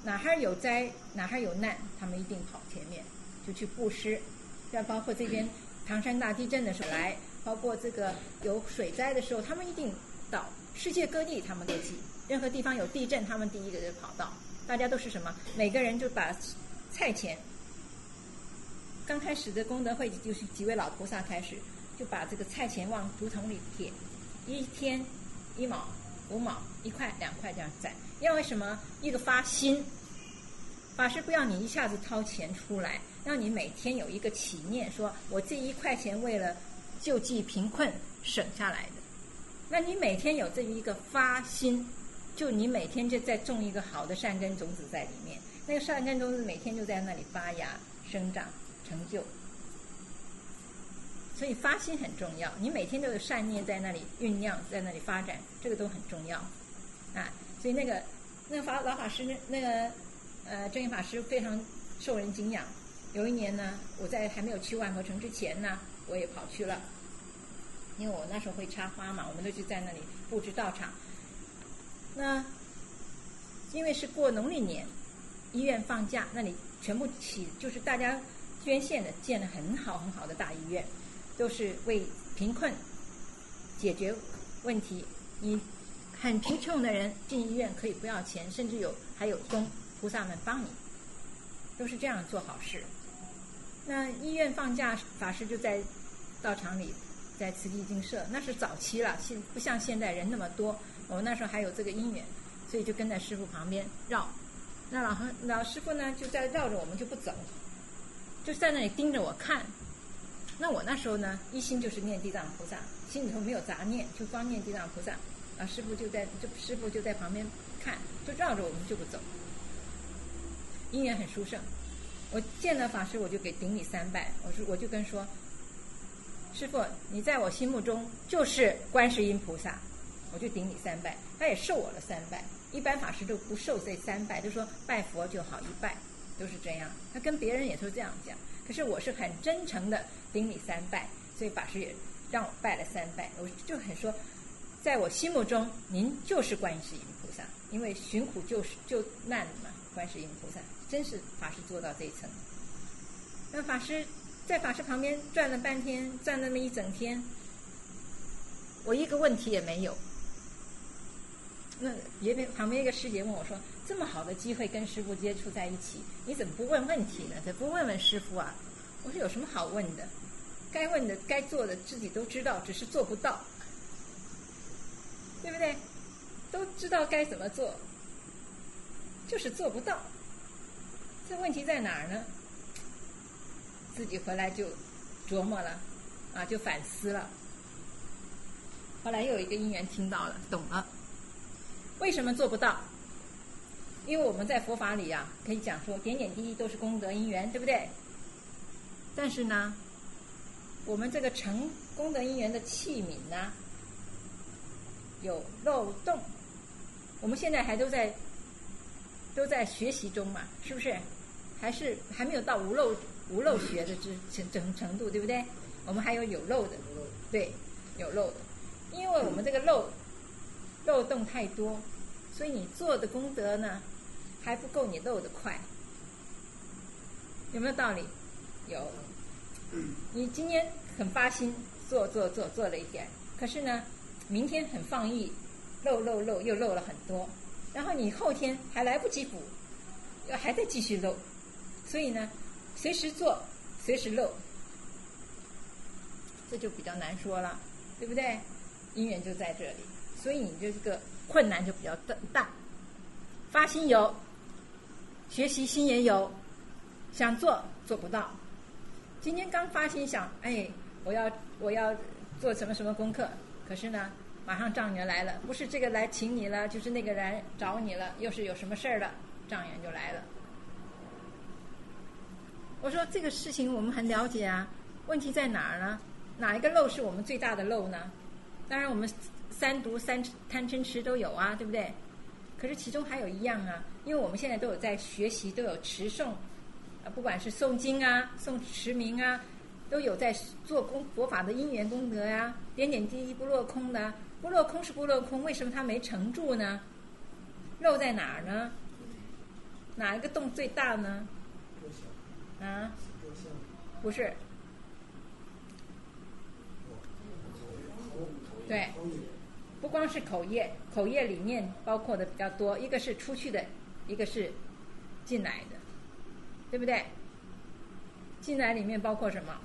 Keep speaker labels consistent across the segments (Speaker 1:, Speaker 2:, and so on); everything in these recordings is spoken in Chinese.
Speaker 1: 哪哈有灾哪哈有难，他们一定跑前面就去布施。像包括这边唐山大地震的时候来，包括这个有水灾的时候，他们一定到世界各地，他们都去，任何地方有地震，他们第一个就跑到。大家都是什么？每个人就把菜钱，刚开始的功德会就是几位老菩萨开始，就把这个菜钱往竹筒里撇，一天1毛、5毛、1块、2块这样攒。因为什么？一个发心，法师不要你一下子掏钱出来，让你每天有一个起念，说我这1块钱为了救济贫困省下来的。那你每天有这一个发心，就你每天就在种一个好的善根种子在里面，那个善根种子每天就在那里发芽生长成就。所以发心很重要，你每天都有善念在那里酝酿，在那里发展，这个都很重要啊。所以那个老法师那个正言法师非常受人敬仰。有一年呢，我在还没有去万佛城之前呢，我也跑去了，因为我那时候会插花嘛，我们都去在那里布置道场。那因为是过农历年，医院放假，那里全部就是大家捐献的，建了很好很好的大医院，都是为贫困解决问题。你很贫穷的人进医院可以不要钱，甚至还有供菩萨们帮你，都是这样做好事。那医院放假，法师就在道场里，在慈济精舍，那是早期了，不像现在人那么多。我们那时候还有这个因缘，所以就跟在师父旁边绕。那老师父呢，就在绕着我们就不走，就在那里盯着我看。那我那时候呢，一心就是念地藏菩萨，心里头没有杂念，就光念地藏菩萨。师父就在旁边看，就绕着我们就不走。因缘很殊胜，我见了法师，我就给顶礼3拜。我就跟说，师父，你在我心目中就是观世音菩萨，我就顶礼3拜。他也受我了3拜，一般法师都不受这3拜，都说拜佛就好1拜，都是这样。他跟别人也都这样讲，可是我是很真诚的顶礼3拜，所以法师也让我拜了3拜。我就很说，在我心目中您就是观世音菩萨，因为寻苦救难嘛，观世音菩萨真是法师做到这一层。那法师在法师旁边转了半天，转那么一整天，我一个问题也没有。那旁边一个师姐问我说，这么好的机会跟师父接触在一起，你怎么不问问题呢？怎么不问问师父啊？我说有什么好问的，该问的该做的自己都知道，只是做不到，对不对？都知道该怎么做，就是做不到。这问题在哪儿呢？自己回来就琢磨了啊，就反思了。后来又有一个因缘听到了，懂了，为什么做不到？因为我们在佛法里啊，可以讲说点点滴滴都是功德因缘，对不对？但是呢，我们这个成功德因缘的器皿呢，有漏洞。我们现在还都在学习中嘛，是不是？还没有到无漏学的程度，对不对？我们还有漏的，对，有漏的。因为我们这个漏洞太多，所以你做的功德呢，还不够你漏得快。有没有道理？有。你今天很发心做了一点，可是呢，明天很放逸，漏又漏了很多，然后你后天还来不及补，还在继续漏，所以呢，随时做随时漏，这就比较难说了，对不对？因缘就在这里，所以你这个困难就比较大。发心有，学习心也有，想做不到。今天刚发心想，我要做什么什么功课，可是呢，马上障缘来了，不是这个来请你了，就是那个来找你了，又是有什么事儿了，障缘就来了。我说这个事情我们很了解啊，问题在哪儿呢？哪一个漏是我们最大的漏呢？当然我们三毒贪嗔痴都有啊，对不对？可是其中还有一样啊，因为我们现在都有在学习，都有持诵，不管是诵经啊、诵持名啊，都有在做佛法的因缘功德啊，点点滴滴不落空的，不落空是不落空，为什么它没成住呢？漏在哪儿呢？ 哪一个洞最大呢？啊，不是。对，不光是口业，口业里面包括的比较多，一个是出去的，一个是进来的，对不对？进来里面包括什么？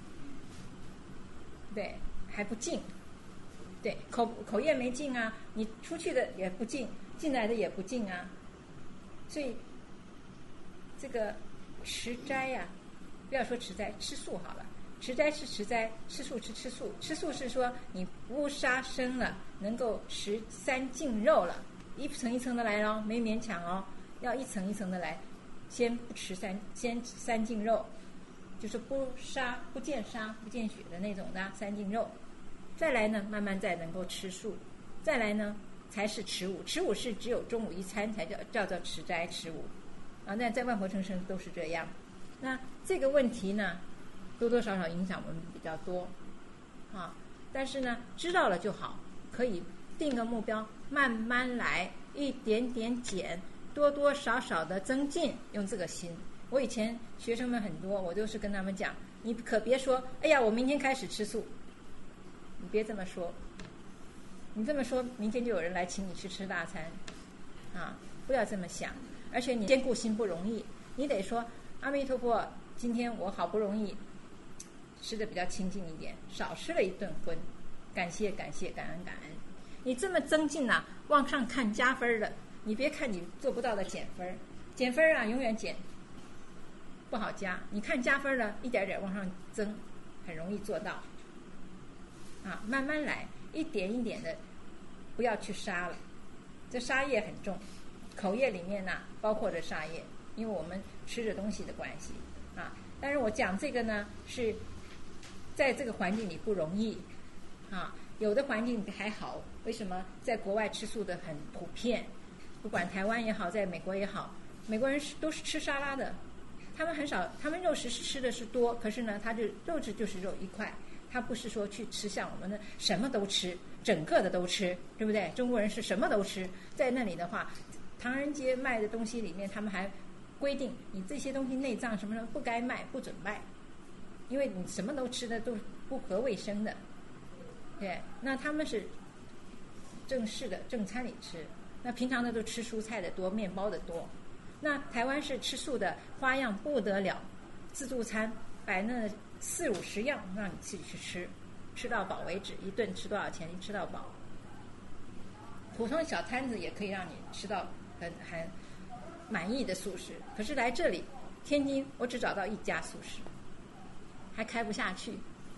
Speaker 1: 对，还不净。对，口业没净啊，你出去的也不净，进来的也不净啊。所以这个持斋呀，不要说持斋，吃素好了。持斋是持斋，吃素是吃素。吃素是说你不杀生了，能够食三净肉了，一层一层的来咯，没勉强哦，要一层一层的来。先不吃先三净肉，就是不杀、不见杀、不见血的那种的三净肉。再来呢，慢慢再能够吃素。再来呢，才是持五。持五是只有中午一餐才叫做持斋持五啊。那在万佛成生都是这样。那这个问题呢，多多少少影响我们比较多啊。但是呢，知道了就好，可以定个目标，慢慢来，一点点减，多多少少的增进，用这个心。我以前学生们很多，我都是跟他们讲，你可别说，哎呀，我明天开始吃素，你别这么说。你这么说，明天就有人来请你去吃大餐啊！不要这么想。而且你兼顾心不容易，你得说阿弥陀佛，今天我好不容易吃的比较清净一点，少吃了一顿荤，感谢感谢，感恩感恩。你这么增进啊，往上看加分的，你别看你做不到的减分，减分啊永远减不好加。你看加分的，一点点往上增，很容易做到啊。慢慢来，一点一点的，不要去杀了。这杀业很重，口业里面呢包括着杀业，因为我们吃着东西的关系啊。但是我讲这个呢，是在这个环境里不容易啊。有的环境还好，为什么？在国外吃素的很普遍，不管台湾也好，在美国也好，美国人都是吃沙拉的，他们很少，他们肉食吃的是多，可是呢，他就肉质就是肉一块，他不是说去吃像我们的什么都吃，整个的都吃，对不对？中国人是什么都吃，在那里的话，唐人街卖的东西里面，他们还规定你这些东西内脏什么的不该卖，不准卖，因为你什么都吃的都不合卫生的。对，那他们是正式的正餐里吃，那平常的都吃蔬菜的多，面包的多。那台湾是吃素的花样不得了，自助餐摆那40-50样让你自己去吃，吃到饱为止，一顿吃多少钱？你吃到饱。普通小摊子也可以让你吃到很满意的素食。可是来这里天津，我只找到一家素食，还开不下去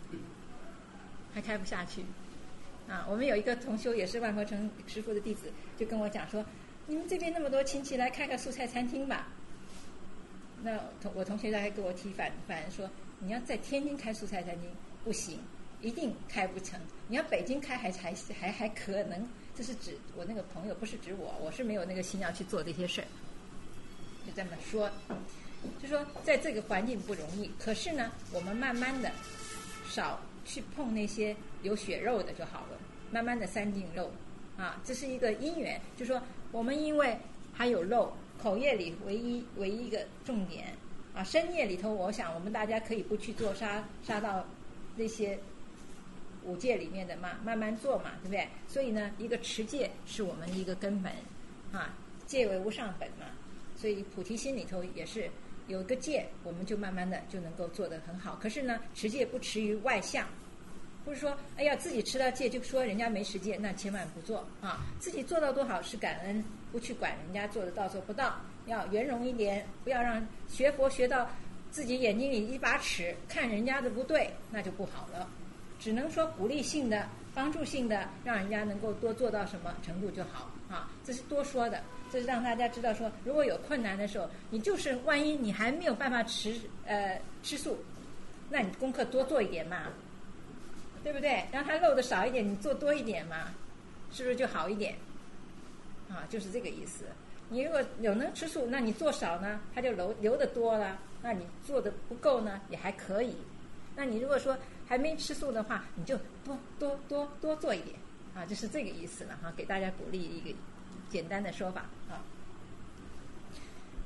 Speaker 1: 啊！我们有一个同修也是万佛成师父的弟子，就跟我讲说，你们这边那么多亲戚，来开个素菜餐厅吧。那我同学还给我提反说，你要在天津开素菜餐厅不行，一定开不成。你要北京开还可能，这是指我那个朋友，不是指我是没有那个心要去做这些事儿。就这么说，就说在这个环境不容易，可是呢，我们慢慢的少去碰那些有血肉的就好了，慢慢的三净肉啊，这是一个因缘。就说我们因为还有肉，口业里唯一一个重点啊，身业里头，我想我们大家可以不去做杀到那些五戒里面的嘛，慢慢做嘛，对不对？所以呢，一个持戒是我们的一个根本啊，戒为无上本嘛，所以菩提心里头也是有一个戒，我们就慢慢的就能够做得很好。可是呢，持戒不持于外相，不是说哎呀自己持到戒就说人家没持戒，那千万不做啊。自己做到多好是感恩，不去管人家做得到做不到，要圆融一点，不要让学佛学到自己眼睛里一把尺，看人家的不对，那就不好了。只能说鼓励性的、帮助性的，让人家能够多做到什么程度就好啊。这是多说的，这是让大家知道说，如果有困难的时候，你就是万一你还没有办法吃素，那你功课多做一点嘛，对不对？让他漏的少一点，你做多一点嘛，是不是就好一点？啊，就是这个意思。你如果有能吃素，那你做少呢，他就留的多了；那你做的不够呢，也还可以。那你如果说还没吃素的话，你就多做一点啊，就是这个意思了哈，给大家鼓励一个简单的说法啊。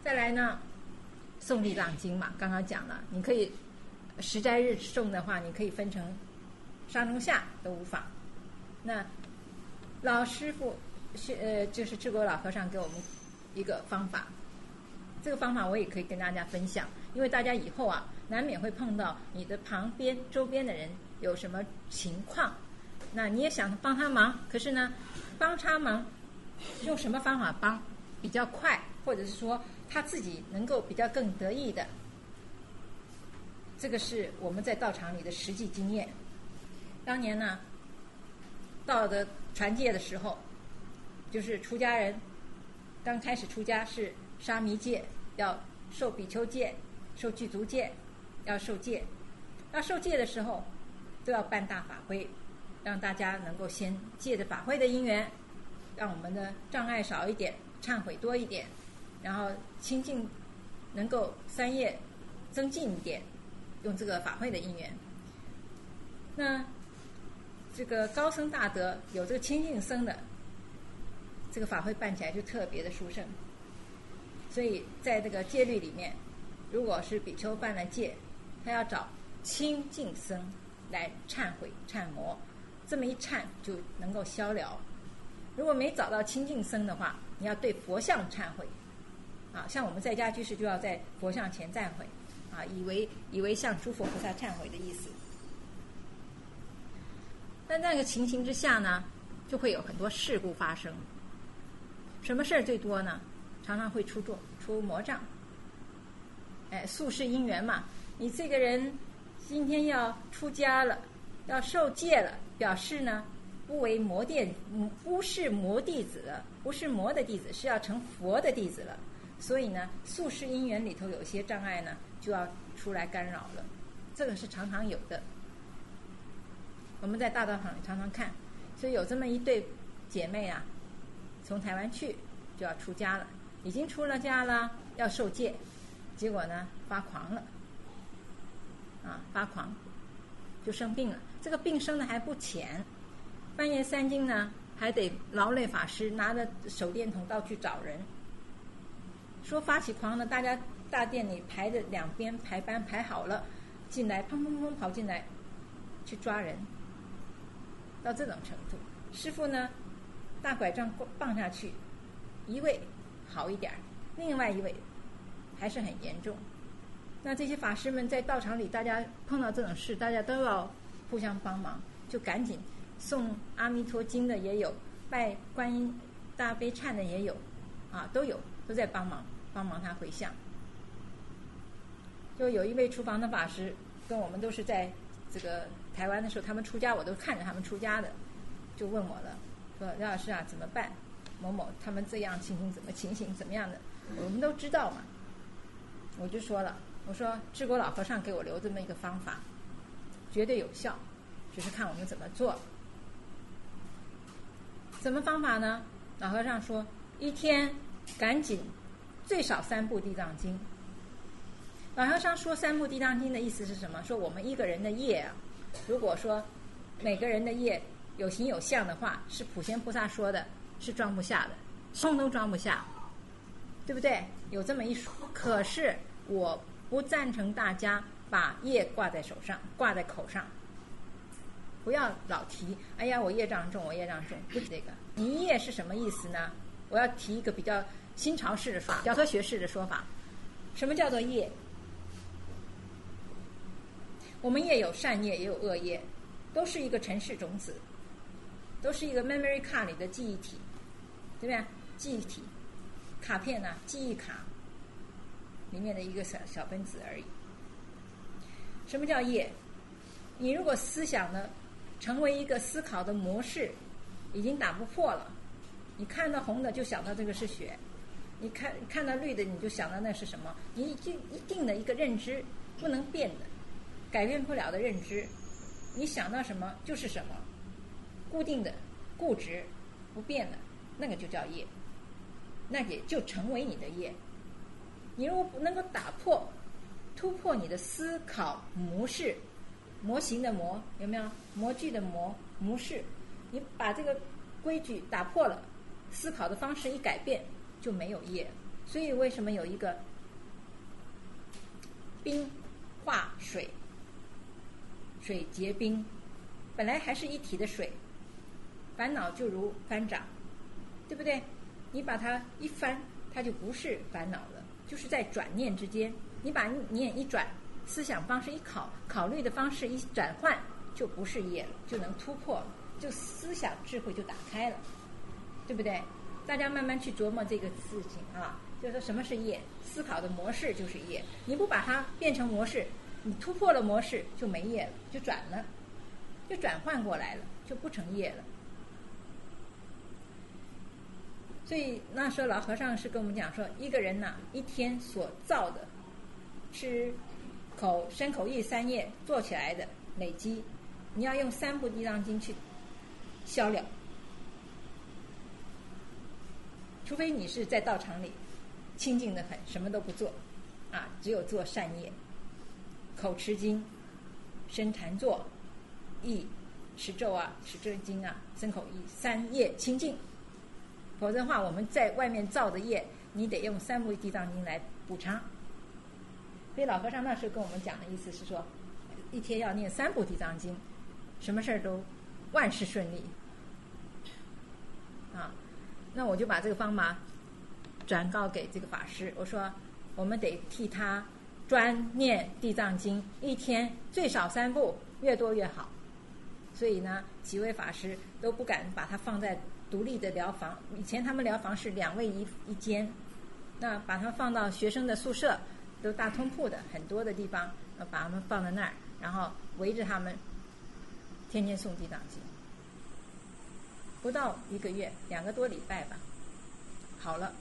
Speaker 1: 再来呢，诵地藏经嘛，刚刚讲了，你可以十斋日诵的话，你可以分成上中下的5法。那老师傅就是智果老和尚给我们一个方法，这个方法我也可以跟大家分享，因为大家以后啊难免会碰到你的旁边周边的人有什么情况，那你也想帮他忙，可是呢帮他忙用什么方法帮比较快，或者是说他自己能够比较更得意的，这个是我们在道场里的实际经验。当年呢到的传戒的时候，就是出家人刚开始出家是沙弥戒，要受比丘戒，受具足戒，要受戒。要受戒的时候都要办大法会，让大家能够先借着法会的因缘，让我们的障碍少一点，忏悔多一点，然后清净能够3业增进一点，用这个法会的因缘。那这个高僧大德有这个清净僧的，这个法会办起来就特别的殊胜。所以在这个戒律里面，如果是比丘办了戒，他要找清净僧来忏悔忏魔，这么一忏就能够消了。如果没找到清净僧的话，你要对佛像忏悔啊，像我们在家居士就要在佛像前忏悔啊，以为向诸佛菩萨忏悔的意思。但那个情形之下呢，就会有很多事故发生。什么事儿最多呢？常常会出魔障。宿世因缘嘛，你这个人今天要出家了，要受戒了，表示呢不是魔弟子了，不是魔的弟子，是要成佛的弟子了。所以呢宿世因缘里头有些障碍呢就要出来干扰了，这个是常常有的。我们在大道场里常常看，所以有这么一对姐妹啊，从台湾去就要出家了，已经出了家了，要受戒，结果呢发狂了发狂就生病了。这个病生的还不浅，半夜3更呢还得劳累法师拿着手电筒到处找人，说发起狂了，大家大殿里排着两边排班排好了，进来砰砰砰跑进来去抓人，到这种程度。师父呢大拐杖棒下去，一位好一点，另外一位还是很严重。那这些法师们在道场里，大家碰到这种事，大家都要互相帮忙，就赶紧诵阿弥陀经的也有，拜观音大悲忏的也有都有，都在帮忙他回向。就有一位厨房的法师跟我们都是在这个台湾的时候，他们出家我都看着他们出家的，就问我了，说廖老师怎么办，某某他们这样情形怎么样的，我们都知道嘛。我就说了，我说智果老和尚给我留这么一个方法，绝对有效，只是看我们怎么做。什么方法呢？老和尚说一天赶紧最少3部地藏经。老和尚说3部地藏经的意思是什么？说我们一个人的业如果说每个人的业有形有相的话，是普贤菩萨说的，是装不下的，通都装不下，对不对？有这么一说。可是我不赞成大家把业挂在手上，挂在口上，不要老提哎呀我业障重，不是这个。你业是什么意思呢？我要提一个比较新潮式的说法，比较科学式的说法。什么叫做业？我们业有善业也有恶业，都是一个尘世种子，都是一个 memory card 里的记忆体，对不对？记忆体卡片记忆卡里面的一个小分子而已。什么叫业？你如果思想呢成为一个思考的模式，已经打不破了，你看到红的就想到这个是血，你看到绿的你就想到那是什么，你一定的一个认知，不能变的，改变不了的认知，你想到什么就是什么，固定的固执不变的，那个就叫业，那也就成为你的业。你如果不能够突破你的思考模式，模型的模有没有？模具的模式，你把这个规矩打破了，思考的方式一改变，就没有业， 所以为什么有一个冰化水，水结冰，本来还是一体的水，烦恼就如翻掌，对不对？你把它一翻，它就不是烦恼了，就是在转念之间，你把念一转，思想方式一考虑的方式一转换，就不是业了，就能突破了，就思想智慧就打开了，对不对？大家慢慢去琢磨这个事情啊，就是说什么是业，思考的模式就是业，你不把它变成模式，你突破了模式就没业了，就转了，就转换过来了，就不成业了。所以那时候老和尚是跟我们讲说，一个人一天所造的吃身口意三业做起来的累积，你要用3部地藏经去消了，除非你是在道场里清净的很，什么都不做只有做善业，口持经，身禅坐，意持咒持这经身口意3业清净。否则的话，我们在外面造的业，你得用3部地藏经来补偿。所以老和尚那时候跟我们讲的意思是说，一天要念3部地藏经，什么事儿都万事顺利那我就把这个方法转告给这个法师，我说我们得替他专念地藏经，一天最少3部，越多越好。所以呢，几位法师都不敢把它放在独立的疗房，以前他们疗房是2位一间，那把它放到学生的宿舍，都大通铺的很多的地方，把他们放在那儿，然后围着他们天天诵地藏经，不到1个月，2个多礼拜吧，好了。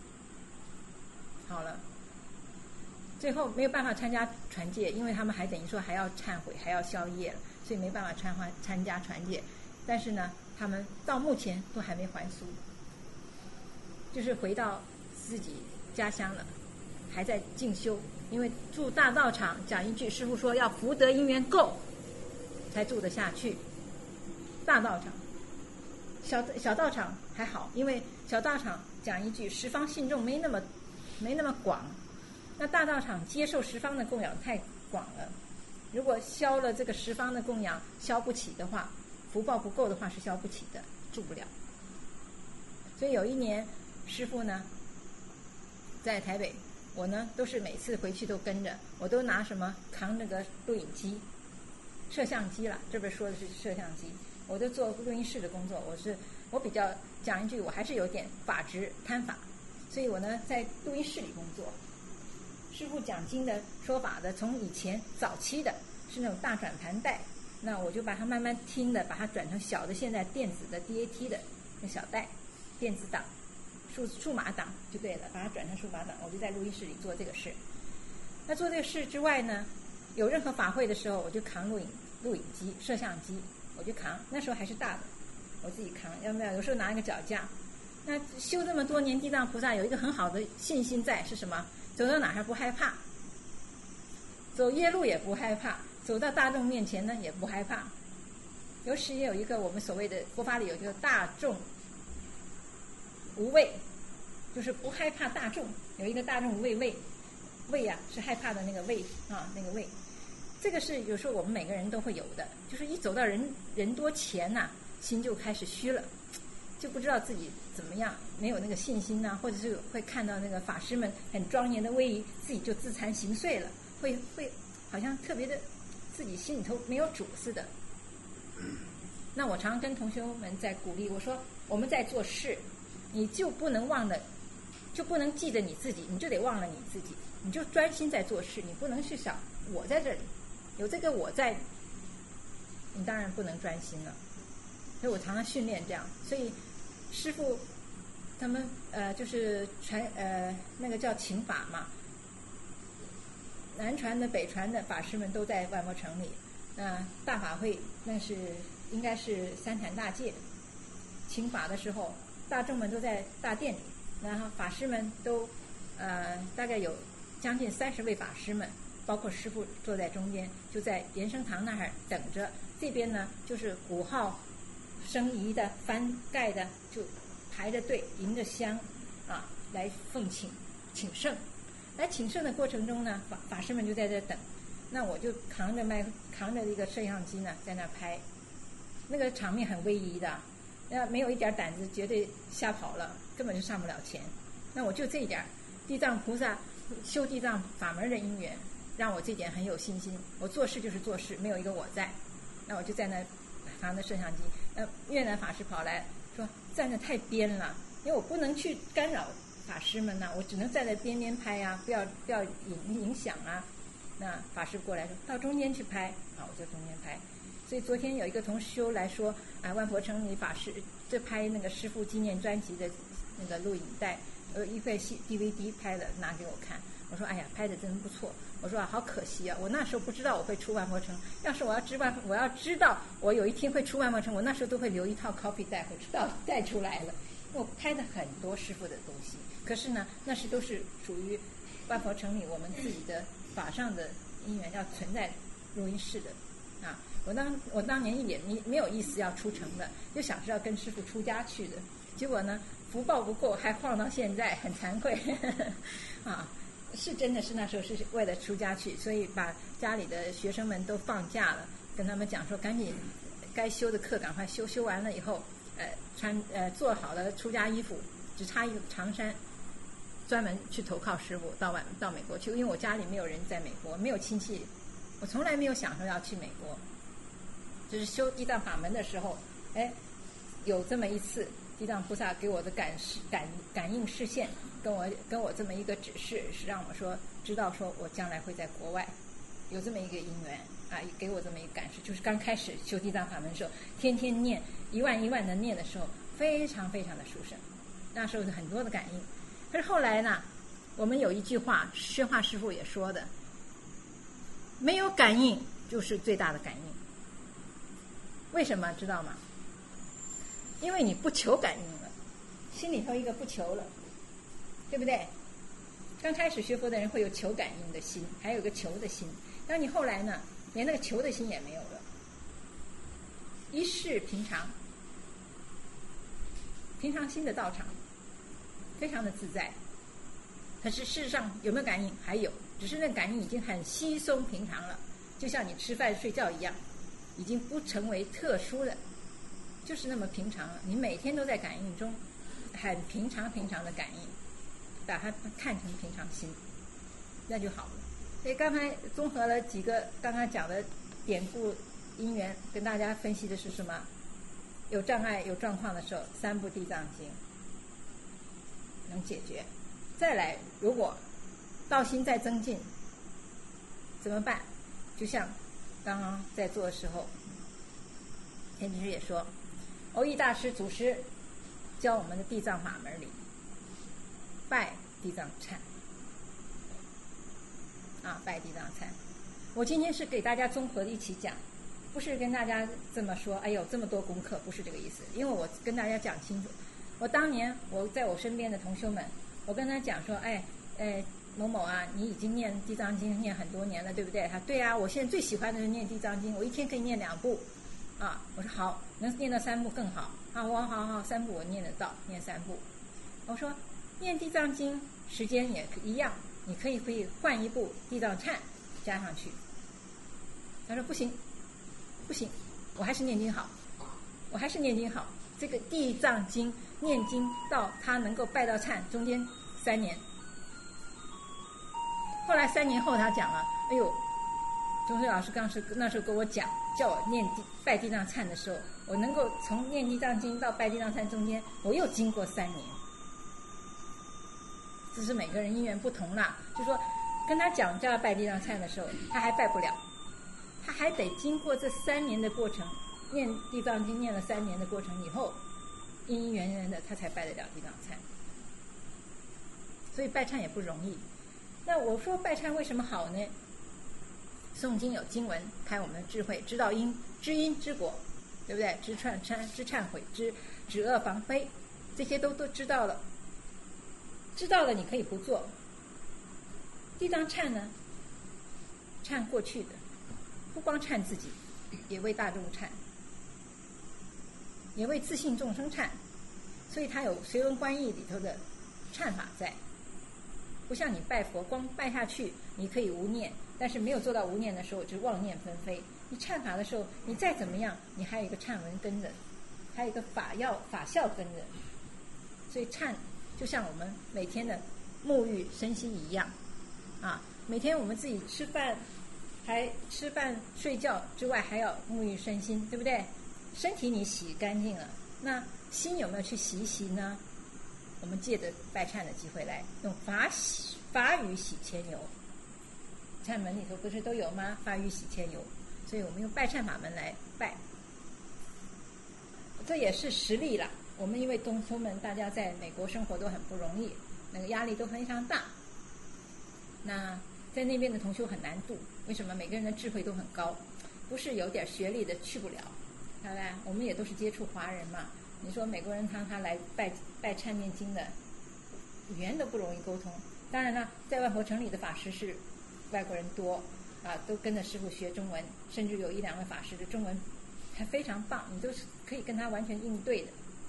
Speaker 1: 最后没有办法参加传戒，因为他们还等于说还要忏悔，还要消业了，所以没办法参加传戒。但是呢，他们到目前都还没还俗，就是回到自己家乡了，还在进修。因为住大道场，讲一句，师父说要福德因缘够才住得下去。大道场，小道场还好，因为小道场讲一句，十方信众没那么广，那大道场接受十方的供养太广了，如果消了这个十方的供养消不起的话，福报不够的话是消不起的，住不了。所以有一年师父呢在台北，我呢都是每次回去都跟着，我都拿什么扛那个录影机、摄像机啦，这边说的是摄像机，我都做录音室的工作，我比较讲一句，我还是有点法执贪法，所以我呢在录音室里工作。师父讲经的说法的，从以前早期的是那种大转盘带，那我就把它慢慢听的，把它转成小的，现在电子的 DAT 的那小带电子档、数码档就对了，把它转成数码档，我就在录音室里做这个事。那做这个事之外呢，有任何法会的时候，我就扛录影机、摄像机，我就扛。那时候还是大的，我自己扛，要不然有时候拿一个脚架。那修这么多年，地藏菩萨有一个很好的信心在，是什么？走到哪儿不害怕，走夜路也不害怕，走到大众面前呢也不害怕。有时也有一个我们所谓的佛法里有一个大众无畏，就是不害怕大众，有一个大众无畏畏是害怕的那个畏那个畏。这个是有时候我们每个人都会有的，就是一走到人多前心就开始虚了，就不知道自己怎么样，没有那个信心或者是会看到那个法师们很庄严的威仪，自己就自惭形秽了，会好像特别的自己心里头没有主似的。那我常跟同学们在鼓励，我说我们在做事，你就不能忘了，就不能记得你自己，你就得忘了你自己，你就专心在做事，你不能去想我在这里，有这个我在，你当然不能专心了。所以我常常训练这样，所以师父他们就是那个叫请法嘛，南传的北传的法师们都在万佛城里，大法会那是应该是三坛大戒，请法的时候大众们都在大殿里，然后法师们都大概有将近30位法师们，包括师父坐在中间，就在延生堂那儿等着。这边呢就是鼓号升仪的、翻盖的，就排着队迎着香来奉请请圣。来请圣的过程中呢，法师们就在这等，那我就扛着一个摄像机呢，在那拍，那个场面很威仪的，那没有一点胆子，绝对吓跑了，根本就上不了前。那我就这一点，地藏菩萨修地藏法门的因缘，让我这点很有信心。我做事就是做事，没有一个我在。那我就在那扛着摄像机，越南法师跑来说站得太边了，因为我不能去干扰法师们呐，我只能站在边边拍啊，不要影响啊。那法师过来说到中间去拍，我就中间拍。所以昨天有一个同修来说，万佛城里法师这拍那个师父纪念专辑的那个录影带，一块DVD 拍的，拿给我看。我说哎呀，拍的真不错。我说好可惜啊，我那时候不知道我会出万佛城，要是我要知道我有一天会出万佛城，我那时候都会留一套 copy 带回去，带出来了。因为我拍的很多师父的东西，可是呢，那是都是属于万佛城里我们自己的法上的因缘要存在录音室的啊。我当年一点没有意思要出城的，就想是要跟师父出家去的，结果呢福报不够，还晃到现在，很惭愧啊。是真的是那时候是为了出家去，所以把家里的学生们都放假了，跟他们讲说赶紧该修的课赶快修完了以后，做好了出家衣服，只差一个长衫，专门去投靠师父到美国去。因为我家里没有人在美国，没有亲戚，我从来没有想说要去美国。就是修地藏法门的时候，有这么一次，地藏菩萨给我的感应视线，跟我这么一个指示，是让我说知道说我将来会在国外，有这么一个因缘啊，给我这么一个感示。就是刚开始修地藏法门的时候，天天念一万的念的时候，非常非常的殊胜，那时候是很多的感应。可是后来呢，我们有一句话，宣化师父也说的，没有感应就是最大的感应。为什么知道吗？因为你不求感应了，心里头一个不求了，对不对？刚开始学佛的人会有求感应的心，还有个求的心。当你后来呢，连那个求的心也没有了，一世平常心的道场，非常的自在。可是事实上有没有感应？还有，只是那个感应已经很稀松平常了，就像你吃饭睡觉一样，已经不成为特殊的，就是那么平常了。你每天都在感应中，很平常的感应，把它看成平常心，那就好了。所以刚才综合了几个刚刚讲的典故因缘，跟大家分析的是什么？有障碍有状况的时候，三部地藏经能解决。再来，如果道心再增进怎么办？就像刚刚在做的时候，天津师也说，欧益大师祖师教我们的地藏法门里，拜地藏忏啊，拜地藏忏。我今天是给大家综合的一起讲，不是跟大家这么说，哎呦这么多功课，不是这个意思。因为我跟大家讲清楚，我当年我在我身边的同修们，我跟他讲说，某某啊，你已经念地藏经念很多年了，对不对？他对啊，我现在最喜欢的是念地藏经，我一天可以念2部啊。我说好，能念到3部更好啊。我好3部我念得到，念3部。我说念地藏经时间也一样，你可以换一部地藏忏加上去。他说不行，我还是念经好。这个地藏经念经到他能够拜到忏中间3年。后来3年后他讲了，哎呦，中学老师那时候跟我讲，叫我拜地藏忏的时候，我能够从念地藏经到拜地藏忏中间，我又经过3年。这是每个人因缘不同啦，就说跟他讲叫他拜地藏忏的时候，他还拜不了，他还得经过这3年的过程，念地藏经念了3年的过程以后，因因缘缘的他才拜得了地藏忏。所以拜忏也不容易。那我说拜忏为什么好呢？诵经有经文开我们的智慧，知道知因知果，对不对？知忏悔，止恶防非，这些都知道了。知道了你可以不做。地藏忏呢，忏过去的，不光忏自己，也为大众忏，也为自信众生忏，所以它有随文观义里头的忏法在。 不像你拜佛，光拜下去你可以无念，但是没有做到无念的时候就妄念纷飞。你忏法的时候，你再怎么样，你还有一个忏文跟着，还有一个法效跟着。所以忏就像我们每天的沐浴身心一样啊，每天我们自己吃饭睡觉之外还要沐浴身心，对不对？身体你洗干净了，那心有没有去洗一洗呢？我们借着拜忏的机会来用法语洗千由，忏门里头不是都有吗？法语洗千由，所以我们用拜忏法门来拜，这也是实力了。我们因为同学们大家在美国生活都很不容易，那个压力都非常大，那在那边的同修很难度。为什么？每个人的智慧都很高，不是有点学历的去不了，对不对？我们也都是接触华人嘛，你说美国人他来拜忏念经的，语言都不容易沟通。当然了，在万佛城里的法师是外国人多啊，都跟着师父学中文，甚至有1-2位法师的中文还非常棒，你都是可以跟他完全应对的。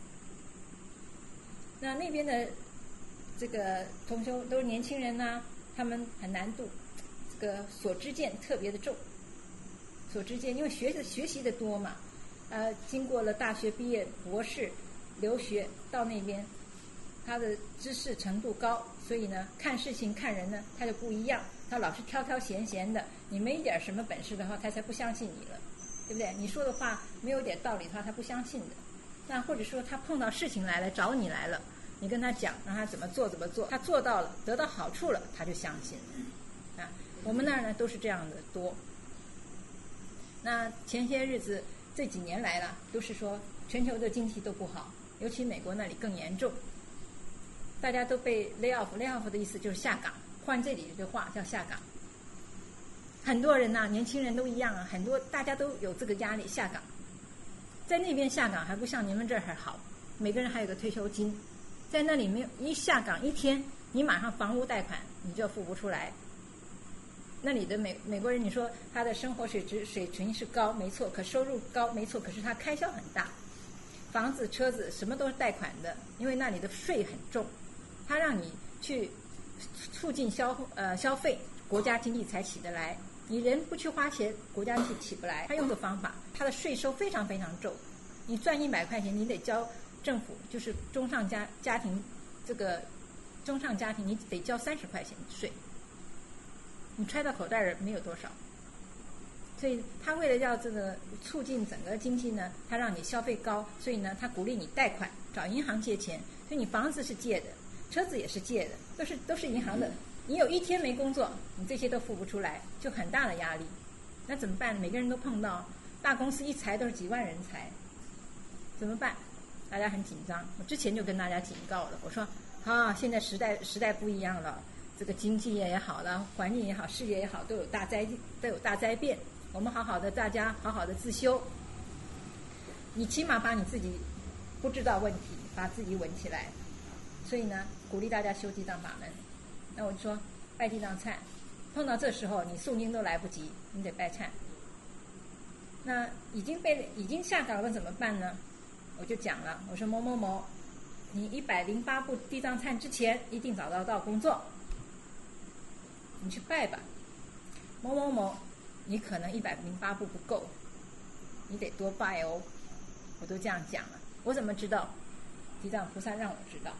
Speaker 1: 那边的这个同修都是年轻人呢，他们很难度，这个所知见特别的重。所知见因为学习的多嘛，经过了大学毕业、博士、留学到那边，他的知识程度高，所以呢，看事情看人呢，他就不一样。他老是挑拣的，你没一点什么本事的话，他才不相信你了，对不对？你说的话没有点道理的话，他不相信的。那或者说他碰到事情来了，找你来了，你跟他讲，让他怎么做，他做到了，得到好处了，他就相信了。啊，我们那儿呢都是这样的多。那前些日子这几年来了，都是说全球的经济都不好，尤其美国那里更严重，大家都被 lay off 的意思就是下岗，换这里的话叫下岗。很多人年轻人都一样啊，很多大家都有这个压力下岗。在那边下岗还不像你们这儿还好，每个人还有个退休金，在那里没有一下岗一天，你马上房屋贷款你就付不出来。那里的美国人，你说他的生活水平是高，没错，可收入高，没错，可是他开销很大，房子、车子什么都是贷款的，因为那里的税很重，他让你去促进消费，国家经济才起得来。你人不去花钱，国家起不来。他用的方法，他的税收非常非常重，你赚100块钱，你得交政府，就是中上家庭，这个中上家庭你得交30块钱税。你揣到口袋儿没有多少，所以他为了要这个促进整个经济呢，他让你消费高，所以呢，他鼓励你贷款，找银行借钱，所以你房子是借的，车子也是借的，都是银行的。你有一天没工作，你这些都付不出来，就很大的压力。那怎么办？每个人都碰到，大公司一裁都是几万人裁，怎么办？大家很紧张。我之前就跟大家警告了，我说现在时代不一样了。这个经济也好了，环境也好，世界也好，都有大灾变。我们大家好好的自修。你起码把你自己不知道问题，把自己稳起来。所以呢，鼓励大家修地藏法门。那我就说拜地藏忏，碰到这时候你诵经都来不及，你得拜忏。那已经下岗了怎么办呢？我就讲了，我说某某某，你108部地藏忏之前一定找到工作。你去拜吧，某某某，你可能108部不够，你得多拜哦。我都这样讲了，我怎么知道？地藏菩萨让我知道。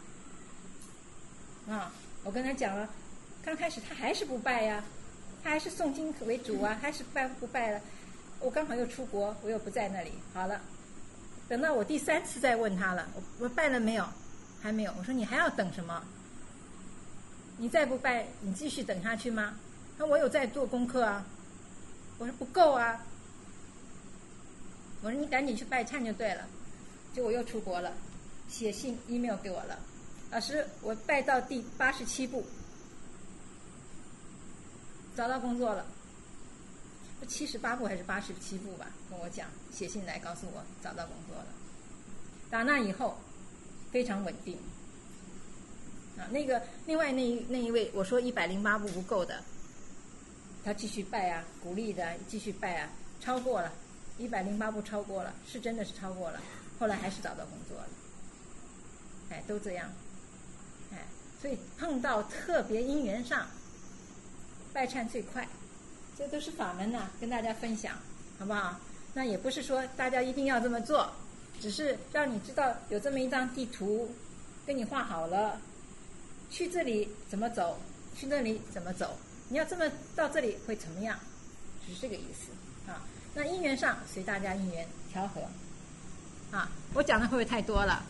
Speaker 1: 我跟他讲了，刚开始他还是不拜呀，他还是诵经为主啊，还是不拜了。我刚好又出国，我又不在那里。好了，等到我第3次再问他了，我拜了没有？还没有。我说你还要等什么？你再不拜，你继续等下去吗？那我有在做功课啊。我说不够啊。我说你赶紧去拜忏就对了。结果我又出国了，写信 email 给我了，老师，我拜到第87部，找到工作了。78部还是87部吧，跟我讲，写信来告诉我找到工作了。打那以后非常稳定。那个另外那一位，我说108部不够的，他继续拜啊，鼓励的继续拜啊，超过了108部，超过了，是真的是超过了，后来还是找到工作了。都这样。 所以碰到特别因缘上，拜忏最快。这都是法门跟大家分享，好不好？那也不是说大家一定要这么做，只是让你知道有这么一张地图，跟你画好了，去这里怎么走，去那里怎么走，你要这么到这里会怎么样，只是这个意思啊。那因缘上随大家因缘调和啊。我讲的会不会太多了？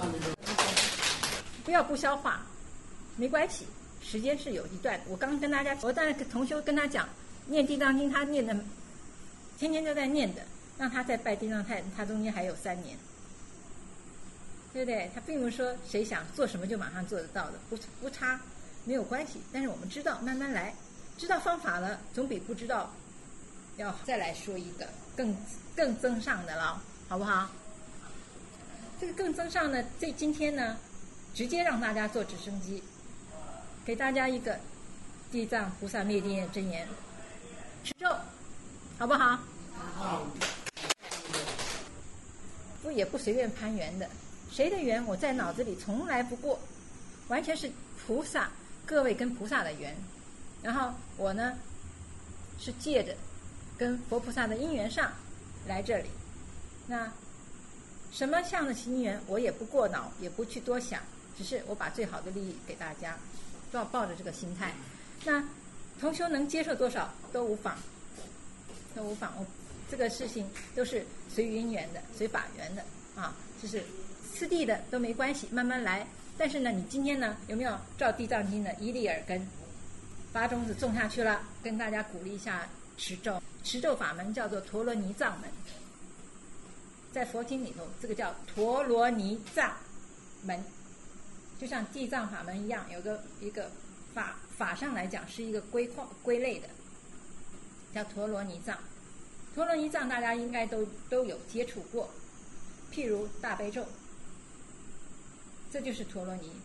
Speaker 1: 不要不消化，没关系，时间是有一段。我刚跟大家，我在同修跟他讲，念地藏经他念的天天都在念的，让他在拜地藏太，他中间还有3年，对不对？他并不是说谁想做什么就马上做得到的，不差，没有关系。但是我们知道，慢慢来，知道方法了，总比不知道要再来说一个更增上的了，好不好？这个更增上的，今天呢，直接让大家做直升机，给大家一个地藏菩萨灭定业真言，持咒。好不好？好。也不随便攀缘的，谁的缘我在脑子里从来不过，完全是菩萨，各位跟菩萨的缘。然后我呢，是借着跟佛菩萨的因缘上来这里。那什么样的因缘我也不过脑，也不去多想，只是我把最好的利益给大家，都要抱着这个心态。那同修能接受多少都无妨。这个事情都是随因缘的，随法缘的啊，就是次第的都没关系，慢慢来。但是呢，你今天呢有没有照地藏经的一粒耳根，把种子种下去了？跟大家鼓励一下持咒。持咒法门叫做陀罗尼藏门，在佛经里头，这个叫陀罗尼藏门，就像地藏法门一样，有一个法上来讲是一个归类的，叫陀罗尼藏。陀罗尼藏大家应该都有接触过，譬如大悲咒，这就是陀罗尼。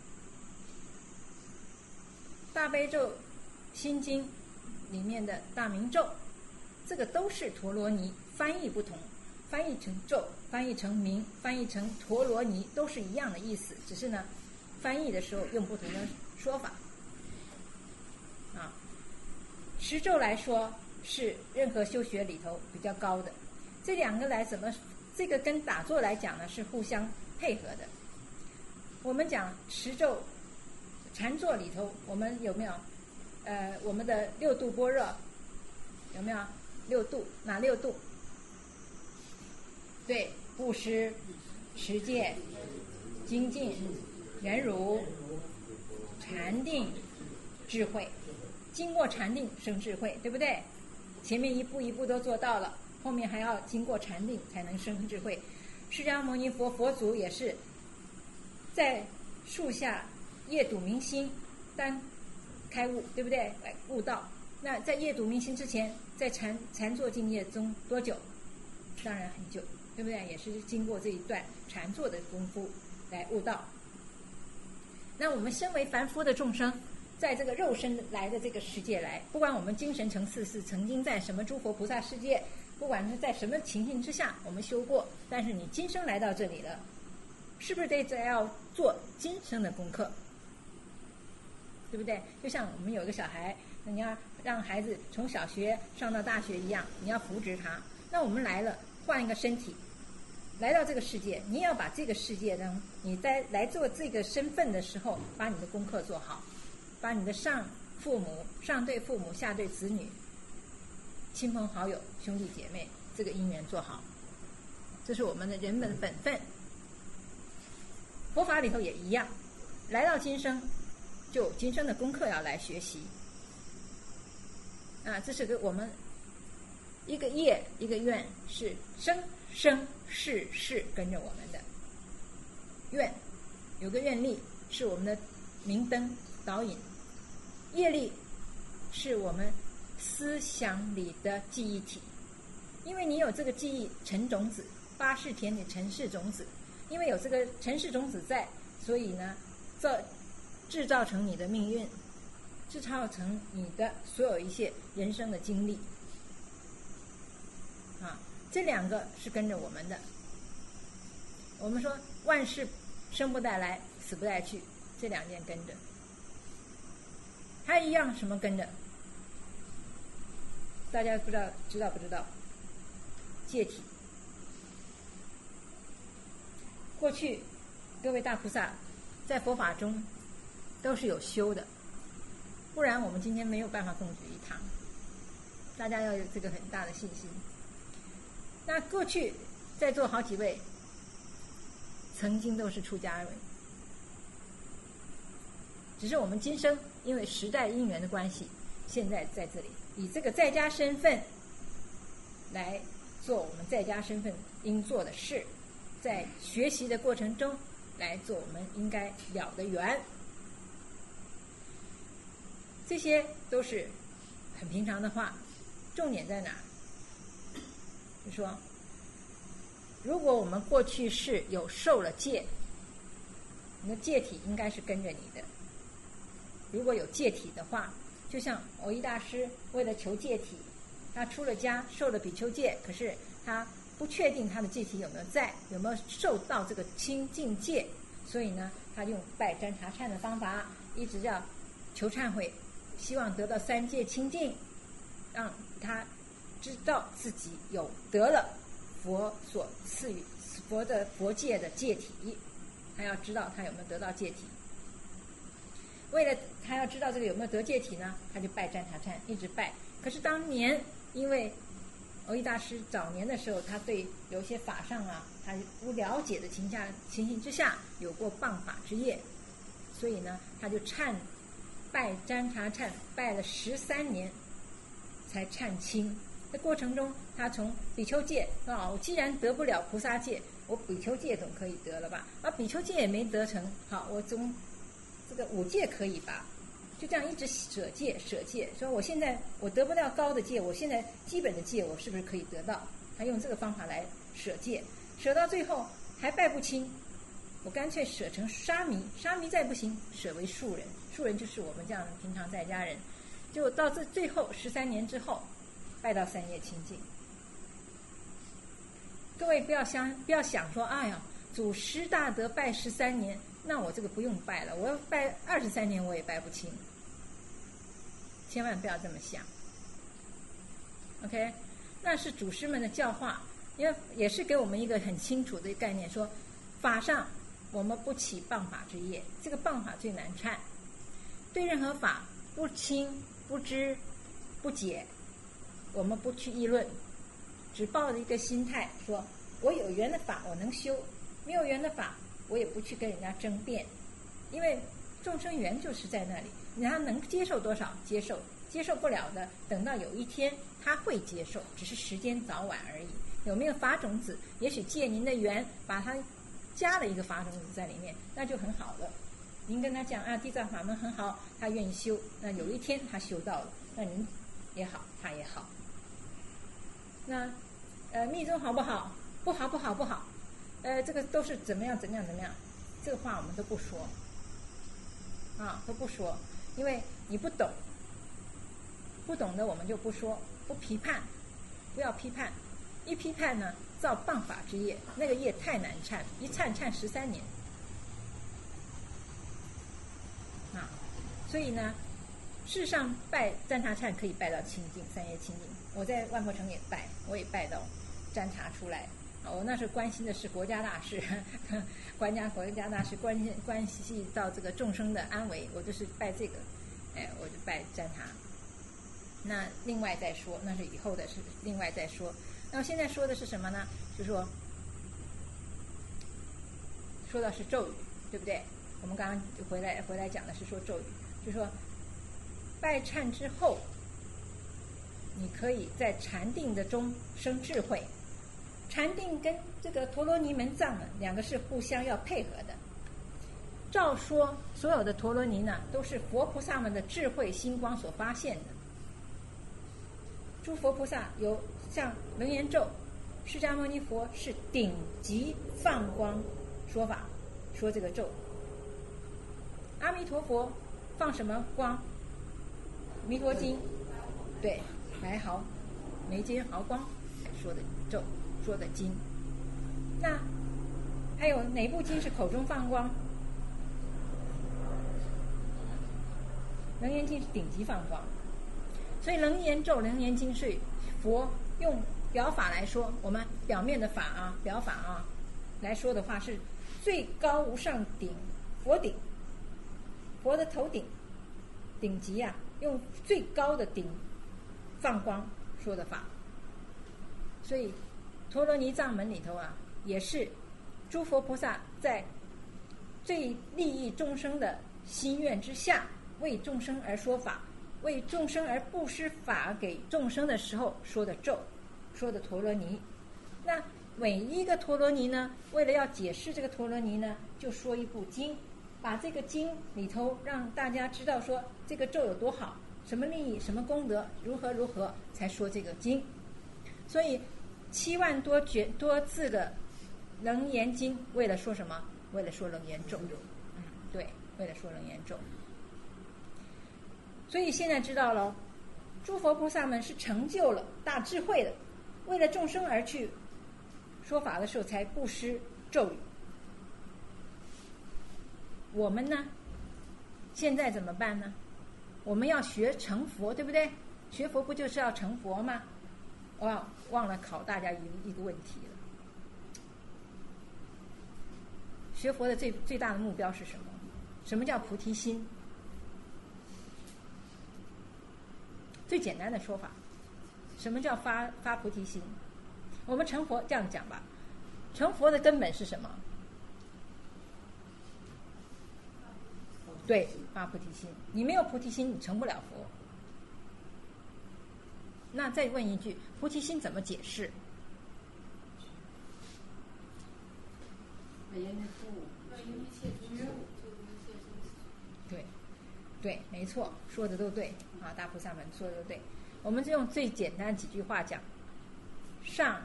Speaker 1: 大悲咒、心经里面的大明咒，这个都是陀罗尼，翻译不同，翻译成咒，翻译成明，翻译成陀罗尼，都是一样的意思，只是呢，翻译的时候用不同的说法。啊，持咒来说，是任何修学里头比较高的。这两个来怎么？这个跟打坐来讲呢是互相配合的。我们讲持咒、禅坐里头，我们有没有？我们的6度般若有没有？6度，哪6度？对，布施、持戒、精进、忍辱、禅定、智慧。经过禅定生智慧，对不对？前面一步一步都做到了，后面还要经过禅定才能生智慧。释迦牟尼佛祖也是在树下夜睹明星，单开悟，对不对？悟道。那在夜睹明星之前，在禅坐静业中多久？当然很久，对不对？也是经过这一段禅坐的功夫来悟道。那我们身为凡夫的众生，在这个肉身来的这个世界来，不管我们精神层次是曾经在什么诸佛菩萨世界，不管是在什么情形之下我们修过，但是你今生来到这里了，是不是得要做今生的功课？对不对？就像我们有个小孩，你要让孩子从小学上到大学一样，你要扶植他。那我们来了，换一个身体，来到这个世界，你也要把这个世界呢，你在来做这个身份的时候，把你的功课做好，把你的上对父母，下对子女，亲朋好友、兄弟姐妹这个因缘做好，这是我们的人们的本分。佛法里头也一样，来到今生就有今生的功课要来学习啊，这是个我们一个业一个愿，是生生世世跟着我们的愿，有个愿力是我们的明灯导引，业力是我们思想里的记忆体，因为你有这个记忆尘种子，8世田里尘世种子，因为有这个尘世种子在，所以呢制造成你的命运，制造成你的所有一些人生的经历啊，这2个是跟着我们的。我们说万事生不带来，死不带去，这2件跟着。 还一样什么跟着？大家不知道不知道？戒体。过去各位大菩萨在佛法中都是有修的，不然我们今天没有办法共举一堂。大家要有这个很大的信心。那过去在座好几位曾经都是出家人，只是我们今生因为时代因缘的关系，现在在这里以这个在家身份来做我们在家身份应做的事，在学习的过程中来做我们应该了的缘。这些都是很平常的话，重点在哪？就说如果我们过去世有受了戒，你的戒体应该是跟着你的。如果有戒体的话，就像藕益大师为了求戒体，他出了家受了比丘戒，可是他不确定他的戒体有没有在，有没有受到这个清净戒，所以呢他用拜占茶忏的方法，一直要求忏悔，希望得到三戒清净，让他知道自己有得了佛所赐予佛的佛戒的戒体，他要知道他有没有得到戒体。为了他要知道这个有没有得戒体呢，他就拜占茶忏，一直拜。可是当年因为藕益大师早年的时候，他对有些法上他不了解的情形之下，有过谤法之业，所以呢他就拜占茶忏拜了13年才忏清。在过程中他从比丘戒我既然得不了菩萨戒，我比丘戒总可以得了吧，比丘戒也没得成，好，我从这个5戒可以吧，就这样一直舍戒，说我现在我得不到高的戒，我现在基本的戒我是不是可以得到？他用这个方法来舍戒，舍到最后还拜不清，我干脆舍成沙弥再不行，舍为庶人，庶人就是我们这样的平常在家人。就到最后13年之后，拜到3业清净。各位不要想说，哎呀，祖师大德拜13年，那我这个不用拜了，我要拜23年我也拜不清。千万不要这么想。OK， 那是祖师们的教化，因为也是给我们一个很清楚的概念，说法上我们不起谤法之业，这个谤法最难忏。对任何法不清、不知、不解，我们不去议论，只抱着一个心态，说我有缘的法我能修，没有缘的法我也不去跟人家争辩，因为众生缘就是在那里，他能接受多少接受，接受不了的等到有一天他会接受，只是时间早晚而已。有没有法种子，也许借您的缘把它加了一个法种子在里面，那就很好了。您跟他讲地藏法门很好，他愿意修，那有一天他修到了，那您也好，他也好。那密宗好不好？不好，这个都是怎么样，这个话我们都不说都不说，因为你不懂，不懂的我们就不说，不批判，不要批判，一批判呢造谤法之业，那个业太难忏，一忏13年所以呢事实上拜占茶忏可以拜到清净，3业清净。我在万佛城也拜，我也拜到占茶出来，我那时候关心的是国家大事，国家大事关系到这个众生的安危，我就是拜这个，我就拜占茶。那另外再说，那是以后的事，另外再说。那我现在说的是什么呢？就是说到是咒语，对不对？我们刚刚回来讲的是说咒语，就是说拜忏之后，你可以在禅定的中生智慧。禅定跟这个陀罗尼门藏两个是互相要配合的。照说所有的陀罗尼呢，都是佛菩萨们的智慧星光所发现的。诸佛菩萨有像楞严咒，释迦牟尼佛是顶级放光说法，说这个咒。阿弥陀佛放什么光？弥陀经，对，白毫眉间毫光说的咒，说的经。那还有哪部经是口中放光？ 楞严经是顶级放光。所以楞严咒、楞严经是佛用表法来说，我们表面的法啊、表法啊来说的话，是最高无上顶，佛顶，佛的头顶，顶级啊，用最高的顶放光说的法。所以陀罗尼藏门里头啊，也是诸佛菩萨在最利益众生的心愿之下，为众生而说法，为众生而布施法给众生的时候说的咒，说的陀罗尼。那每一个陀罗尼呢，为了要解释这个陀罗尼呢，就说一部经，把这个经里头让大家知道说这个咒有多好，什么利益，什么功德，如何如何，才说这个经。所以7万多字的楞严经，为了说什么？为了说楞严咒。对，为了说楞严咒。所以现在知道了，诸佛菩萨们是成就了大智慧的，为了众生而去说法的时候才布施咒语。我们呢，现在怎么办呢？我们要学成佛，对不对？学佛不就是要成佛吗？忘了考大家一个问题了。学佛的最大的目标是什么？什么叫菩提心？最简单的说法，什么叫发菩提心？我们成佛这样讲吧，成佛的根本是什么？对，发菩提心。你没有菩提心，你成不了佛。那再问一句，菩提心怎么解释？对，没错，说的都对啊，大菩萨们说的都对。我们就用最简单几句话讲：上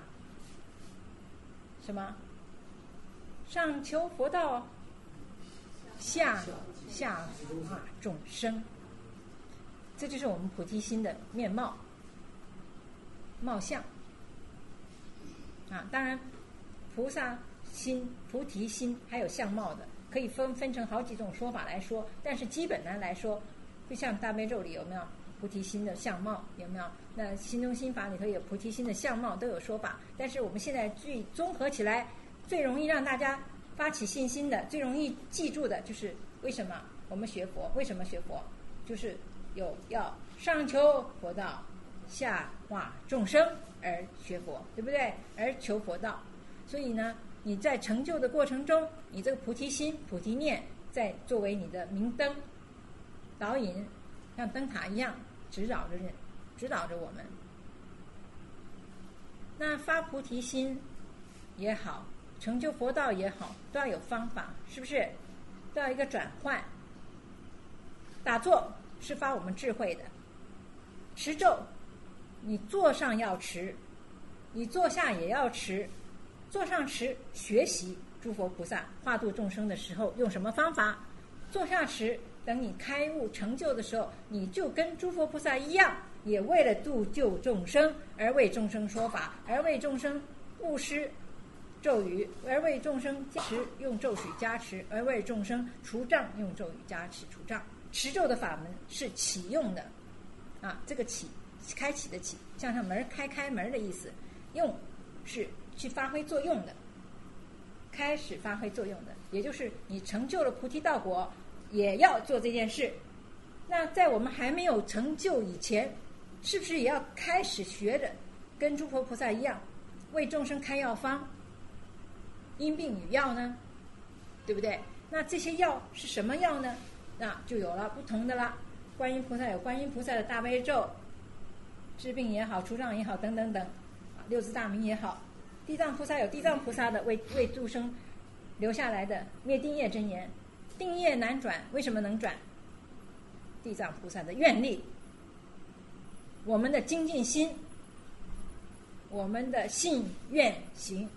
Speaker 1: 什么？上求佛道，下化众生。这就是我们菩提心的面貌。貌相啊，当然菩萨心、菩提心还有相貌的，可以分成好几种说法来说，但是基本来说，就像大悲咒里有没有菩提心的相貌，有没有？那心中心法里头有菩提心的相貌，都有说法。但是我们现在最综合起来，最容易让大家发起信心的，最容易记住的，就是为什么我们学佛？为什么学佛？就是要上求佛道，下化众生而学佛，对不对？而求佛道。所以呢，你在成就的过程中，你这个菩提心、菩提念，在作为你的明灯导引，像灯塔一样指导着我们。那发菩提心也好，成就佛道也好，都要有方法，是不是？都要一个转换。打坐是发我们智慧的，持咒你坐上要持，你坐下也要持。坐上持，学习诸佛菩萨化度众生的时候用什么方法；坐下持，等你开悟成就的时候，你就跟诸佛菩萨一样，也为了度救众生而为众生说法，而为众生布施咒语，而为众生加持用咒语加持，而为众生除障用咒语加持除障。持咒的法门是启用的啊，这个启，开启的启，像门开门的意思，用是去发挥作用的，开始发挥作用的，也就是你成就了菩提道果，也要做这件事。那在我们还没有成就以前，是不是也要开始学着跟诸佛菩萨一样，为众生开药方，因病与药呢？对不对？那这些药是什么药呢？那就有了不同的啦。观音菩萨有观音菩萨的大悲咒，治病也好，除障也好，等等等，六字大明也好。地藏菩萨有地藏菩萨的为众生留下来的灭定业真言，定业难转，为什么能转？地藏菩萨的愿力，我们的精进心，我们的信愿行，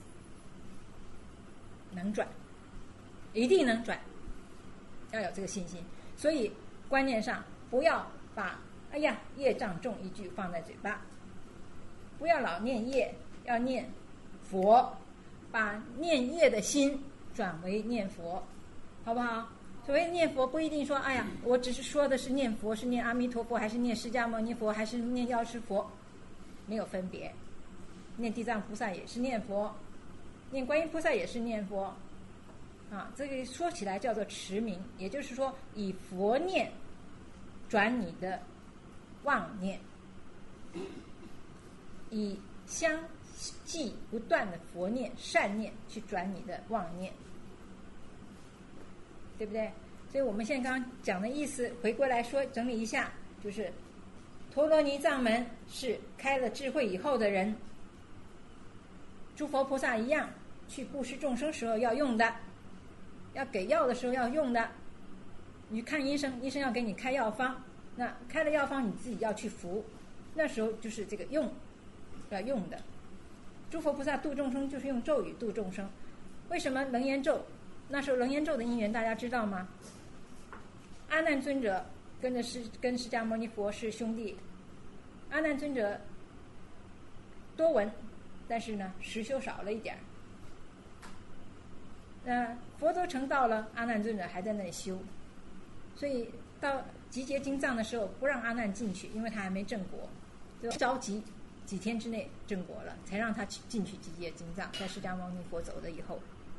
Speaker 1: 能转，一定能转，要有这个信心。所以观念上不要把哎呀业障重一句放在嘴巴，不要老念业，要念佛，把念业的心转为念佛，好不好？ 所谓念佛不一定说，哎呀，我只是说的是念佛，是念阿弥陀佛，还是念释迦牟尼佛，还是念药师佛，没有分别。念地藏菩萨也是念佛，念观音菩萨也是念佛，这个说起来叫做持名，也就是说以佛念转你的妄念，以相继不断的佛念善念去转你的妄念，对不对？所以我们现在刚刚讲的意思回过来说，整理一下，就是陀罗尼藏门是开了智慧以后的人，诸佛菩萨一样，去布施众生时候要用的，要给药的时候要用的。你看医生，医生要给你开药方，那开了药方你自己要去服，那时候就是这个用要用的。诸佛菩萨度众生就是用咒语度众生。为什么楞严咒？那时候楞严咒的因缘大家知道吗？阿难尊者跟释迦牟尼佛是兄弟，阿难尊者多闻，但是呢实修少了一点。佛都成道了，阿难尊者还在那里修，所以到集结经藏的时候不让阿难进去，因为他还没证果，就着急几天之内证果了，才让他进去集结经藏。在释迦牟尼佛走了以后，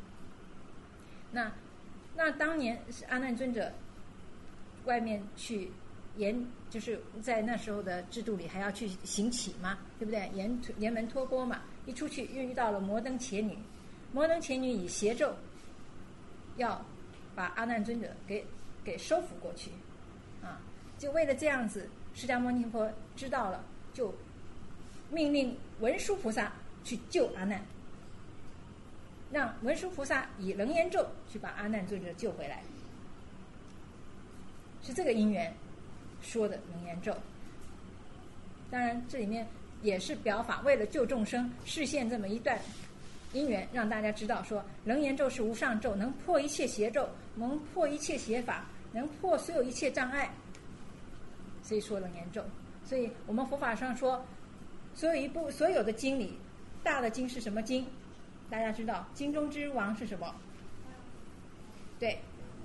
Speaker 1: 那当年是阿难尊者外面去就是在那时候的制度里还要去行乞嘛，对不对？沿门托钵嘛，一出去又遇到了摩登伽女，摩登伽女以邪咒要把阿难尊者给收服过去，就为了这样子，释迦牟尼佛知道了，就命令文殊菩萨去救阿难，让文殊菩萨以楞严咒去把阿难尊者救回来，是这个因缘说的楞严咒。当然这里面也是表法，为了救众生示现这么一段因缘，让大家知道说楞严咒是无上咒，能破一切邪咒，能破一切邪法，能破所有一切障碍，所以说楞严咒。所以我们佛法上说所有的经里，大的经是什么经？大家知道经中之王是什么？对，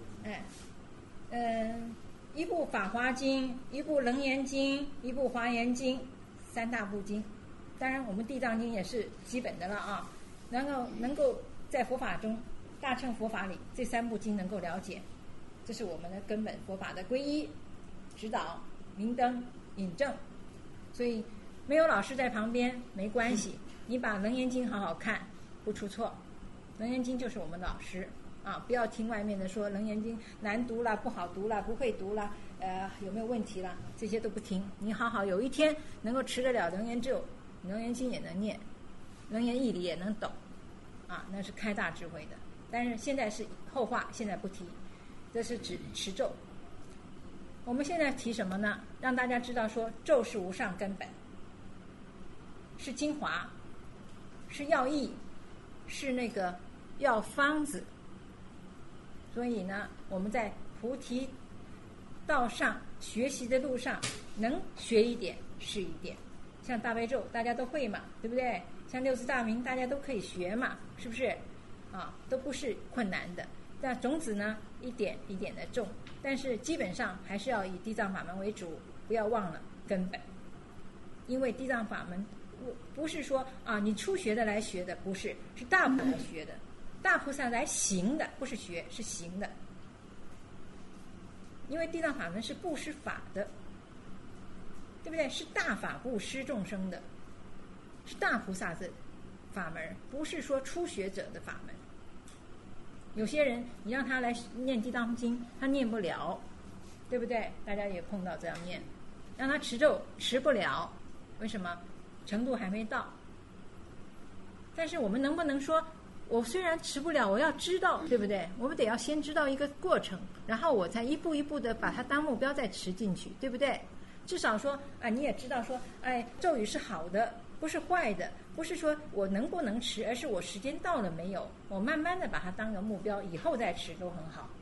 Speaker 1: 一部法华经，一部楞严经，一部华严经，三大部经。当然我们地藏经也是基本的了啊，能够在佛法中大乘佛法里这三部经能够了解，这是我们的根本佛法的皈依、指导、明灯、引证。所以没有老师在旁边没关系，你把楞严经好好看，不出错。楞严经就是我们的老师不要听外面的说楞严经难读啦、不好读啦、不会读啦、有没有问题啦，这些都不听。你好好有一天能够持得了楞严咒，楞严经也能念，楞严义理也能懂那是开大智慧的。但是现在是后话，现在不提，这是指持咒。我们现在提什么呢？让大家知道说咒是无上根本，是精华，是药义，是那个药方子。所以呢，我们在菩提道上学习的路上，能学一点是一点。像大悲咒大家都会嘛，对不对？像六字大明大家都可以学嘛，是不是？都不是困难的。但种子呢，一点一点的种，但是基本上还是要以地藏法门为主，不要忘了根本。因为地藏法门不是说你初学的来学的，不是，是大菩萨学的，大菩萨来行的，不是学，是行的。因为地藏法门是布施法的，对不对？是大法布施众生的，是大菩萨的法门，不是说初学者的法门。有些人你让他来念地藏经，他念不了，对不对？大家也碰到这样念，让他持咒持不了，为什么？程度还没到。但是我们能不能说，我虽然持不了，我要知道，对不对？我们得要先知道一个过程，然后我才一步一步的把它当目标再持进去，对不对？至少说你也知道说，咒语是好的，不是坏的，不是说我能不能持，而是我时间到了没有，我慢慢的把它当个目标，以后再持都很好。